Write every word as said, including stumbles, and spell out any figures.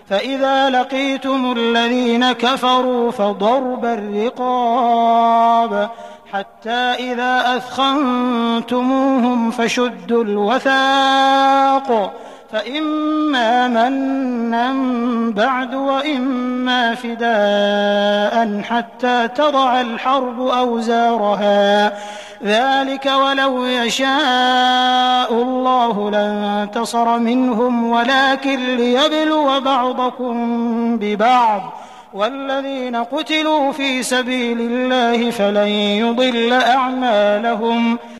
فإذا لقيتم الذين كفروا فضرب الرقاب حتى إذا أثخنتموهم فشدوا الوثاق فإما منا بعد وإما فداء حتى تضع الحرب أوزارها ذلك ولو يشاء الله لانتصر منهم ولكن ليبلو بعضكم ببعض والذين قتلوا في سبيل الله فلن يضل أعمالهم